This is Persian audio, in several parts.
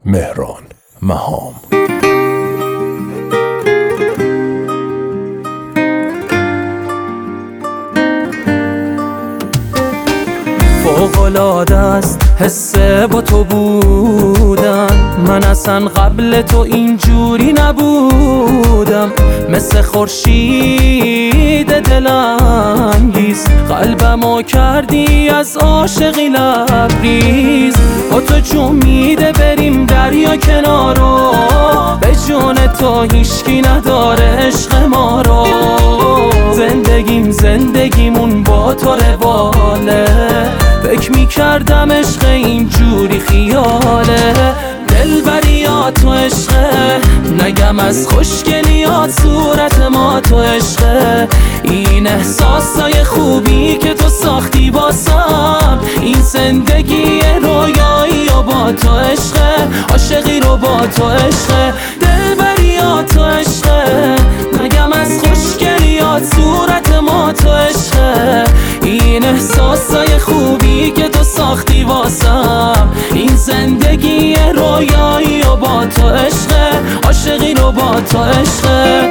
مهران مهام. فوق‌العاده است حس با تو بودن، من اصلا قبل تو اینجوری نبودم. مثل خورشید دلانگیز قلبمو کردی از عاشقی لبریز. با تو جون میده بریم دریا کنارو، به جون تو هیچکی نداره عشق ما رو. زندگیمون با تو رواله، فکر میکردم عشق اینجوری خیاله. دلبریات تو عشقه، نگم از خوشگلیات صورت ما تو عشقه. این احساسای خوبی که تو ساختی باسم، این زندگی رویایی و با تو عشقه، عاشقی رو با تو عشقه. دلبریات تو عشقه، نگم از خوشگلیات صورت ما تو عشقه. این احساسای خوبی که تو ساختی واسم، این زندگی رویایی و با تو عشقه، عاشقی رو با تو عشقه.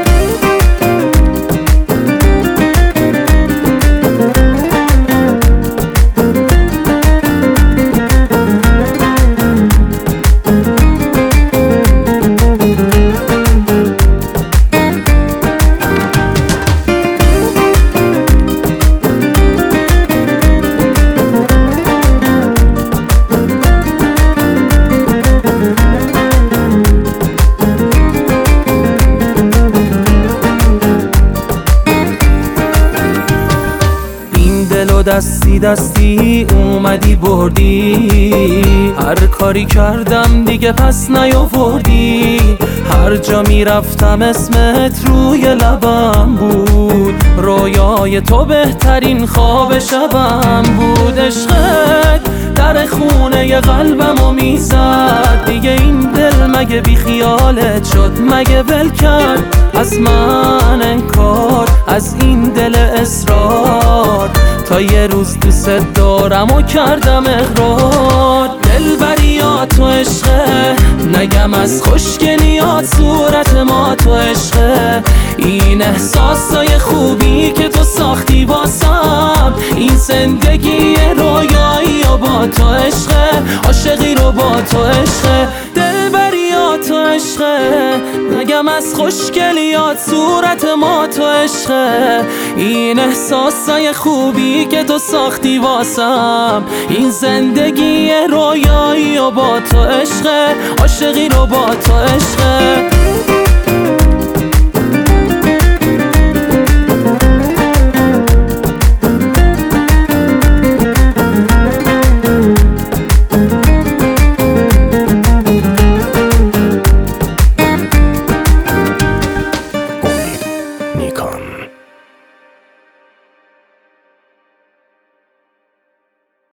دستی اومدی بردی، هر کاری کردم دیگه پس نیاوردی. هر جا میرفتم اسمت روی لبم بود، رویای تو بهترین خواب شبم بود. عشقت در خونه قلبمو میزد، دیگه این دل مگه بی خیالت شد؟ مگه ول کرد از من انکار، از این دل اصرار؟ تا یه روز دوست دارم و کردم اقرار. دلبریات تو عشقه، نگم از خوشگلیات صورت ما تو عشقه. این احساسای خوبی که تو ساختی واسم، این زندگی رویایی و با تو عشقه، عاشقی رو با تو عشقه. دلبریات تو عشقه، نگم از خوشگلیات صورت ما تو عشقه. این احساسای خوبی که تو ساختی واسم، این زندگی رویایی و با تو عشقه، عاشقی رو با تو عشقه.